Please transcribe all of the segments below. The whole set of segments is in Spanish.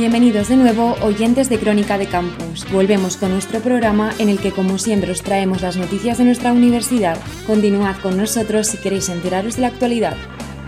Bienvenidos de nuevo, oyentes de Crónica de Campus. Volvemos con nuestro programa en el que, como siempre, os traemos las noticias de nuestra universidad. Continuad con nosotros si queréis enteraros de la actualidad.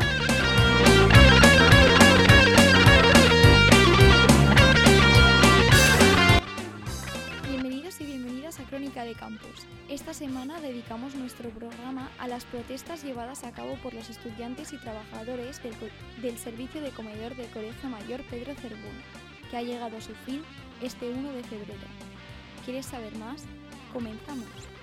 Bienvenidos y bienvenidas a Crónica de Campus. Esta semana dedicamos nuestro programa a las protestas llevadas a cabo por los estudiantes y trabajadores del servicio de comedor del Colegio Mayor Pedro Cervuna, que ha llegado a su fin este 1 de febrero. ¿Quieres saber más? Comenzamos.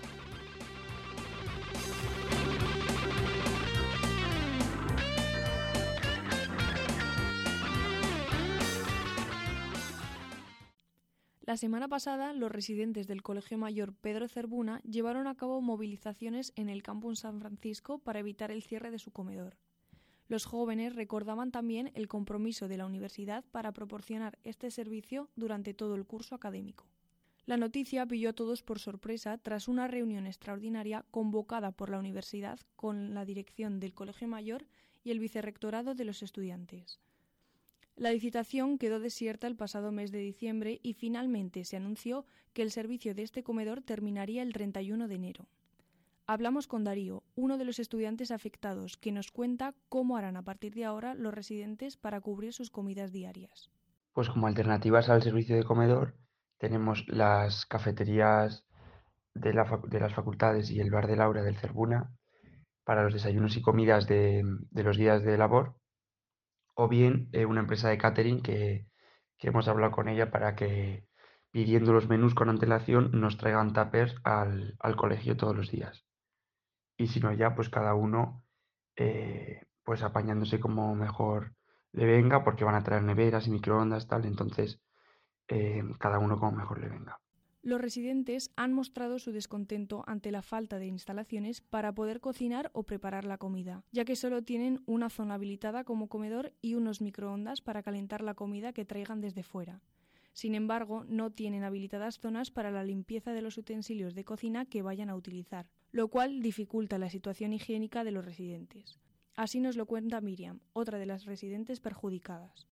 La semana pasada, los residentes del Colegio Mayor Pedro Cervuna llevaron a cabo movilizaciones en el campus San Francisco para evitar el cierre de su comedor. Los jóvenes recordaban también el compromiso de la universidad para proporcionar este servicio durante todo el curso académico. La noticia pilló a todos por sorpresa tras una reunión extraordinaria convocada por la universidad con la dirección del Colegio Mayor y el vicerrectorado de los estudiantes. La licitación quedó desierta el pasado mes de diciembre y finalmente se anunció que el servicio de este comedor terminaría el 31 de enero. Hablamos con Darío, uno de los estudiantes afectados, que nos cuenta cómo harán a partir de ahora los residentes para cubrir sus comidas diarias. Pues como alternativas al servicio de comedor tenemos las cafeterías de las facultades y el bar de Laura del Cervuna para los desayunos y comidas de los días de labor, o bien una empresa de catering que hemos hablado con ella para que, pidiendo los menús con antelación, nos traigan tuppers al colegio todos los días. Y si no, ya pues cada uno pues apañándose como mejor le venga, porque van a traer neveras y microondas, tal, entonces cada uno como mejor le venga. Los residentes han mostrado su descontento ante la falta de instalaciones para poder cocinar o preparar la comida, ya que solo tienen una zona habilitada como comedor y unos microondas para calentar la comida que traigan desde fuera. Sin embargo, no tienen habilitadas zonas para la limpieza de los utensilios de cocina que vayan a utilizar, lo cual dificulta la situación higiénica de los residentes. Así nos lo cuenta Miriam, otra de las residentes perjudicadas.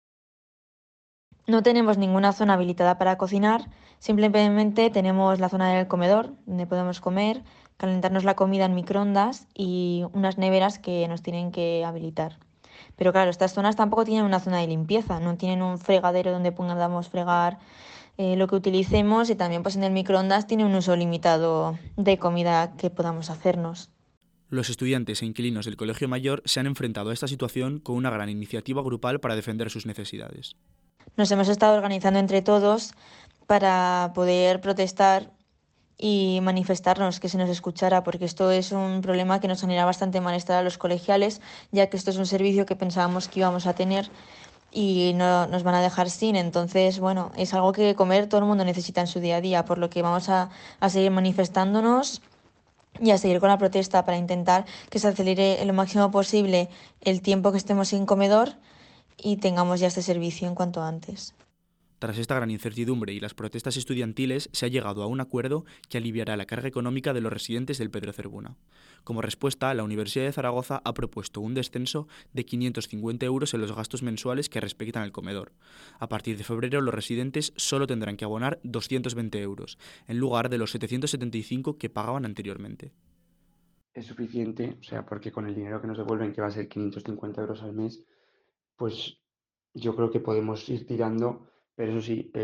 No tenemos ninguna zona habilitada para cocinar, simplemente tenemos la zona del comedor, donde podemos comer, calentarnos la comida en microondas y unas neveras que nos tienen que habilitar. Pero claro, estas zonas tampoco tienen una zona de limpieza, no tienen un fregadero donde podamos fregar lo que utilicemos, y también pues en el microondas tiene un uso limitado de comida que podamos hacernos. Los estudiantes e inquilinos del Colegio Mayor se han enfrentado a esta situación con una gran iniciativa grupal para defender sus necesidades. Nos hemos estado organizando entre todos para poder protestar y manifestarnos, que se nos escuchara, porque esto es un problema que nos genera bastante malestar a los colegiales, ya que esto es un servicio que pensábamos que íbamos a tener y no nos van a dejar sin. Entonces, bueno, es algo que comer todo el mundo necesita en su día a día, por lo que vamos a seguir manifestándonos y a seguir con la protesta para intentar que se acelere lo máximo posible el tiempo que estemos sin comedor y tengamos ya este servicio en cuanto antes. Tras esta gran incertidumbre y las protestas estudiantiles, se ha llegado a un acuerdo que aliviará la carga económica de los residentes del Pedro Cervuna. Como respuesta, la Universidad de Zaragoza ha propuesto un descenso de 550 euros en los gastos mensuales que respectan al comedor. A partir de febrero, los residentes solo tendrán que abonar 220 euros, en lugar de los 775 que pagaban anteriormente. Es suficiente, o sea, porque con el dinero que nos devuelven, que va a ser 550 euros al mes, pues yo creo que podemos ir tirando, pero eso sí,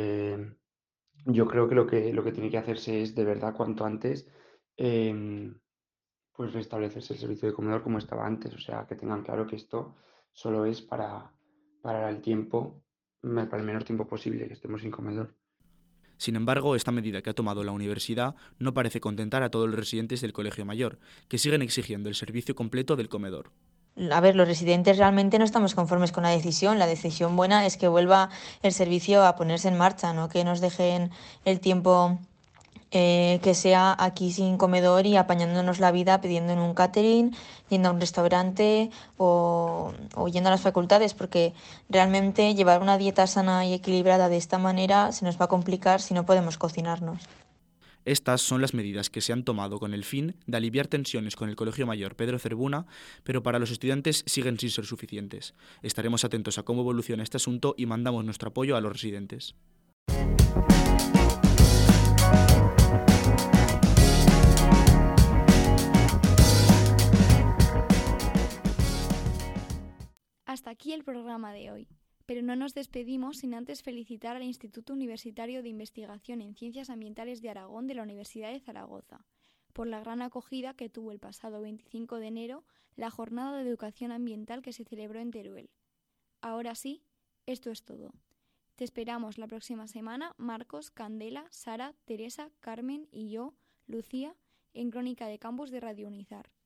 yo creo que lo que tiene que hacerse es de verdad cuanto antes pues restablecerse el servicio de comedor como estaba antes, o sea, que tengan claro que esto solo es para el tiempo, para el menor tiempo posible que estemos sin comedor. Sin embargo, esta medida que ha tomado la universidad no parece contentar a todos los residentes del Colegio Mayor, que siguen exigiendo el servicio completo del comedor. A ver, los residentes realmente no estamos conformes con la decisión. La decisión buena es que vuelva el servicio a ponerse en marcha, no que nos dejen el tiempo que sea aquí sin comedor y apañándonos la vida pidiendo en un catering, yendo a un restaurante o yendo a las facultades, porque realmente llevar una dieta sana y equilibrada de esta manera se nos va a complicar si no podemos cocinarnos. Estas son las medidas que se han tomado con el fin de aliviar tensiones con el Colegio Mayor Pedro Zerbuna, pero para los estudiantes siguen sin ser suficientes. Estaremos atentos a cómo evoluciona este asunto y mandamos nuestro apoyo a los residentes. Hasta aquí el programa de hoy, pero no nos despedimos sin antes felicitar al Instituto Universitario de Investigación en Ciencias Ambientales de Aragón de la Universidad de Zaragoza, por la gran acogida que tuvo el pasado 25 de enero la jornada de educación ambiental que se celebró en Teruel. Ahora sí, esto es todo. Te esperamos la próxima semana, Marcos, Candela, Sara, Teresa, Carmen y yo, Lucía, en Crónica de Campus de Radio Unizar.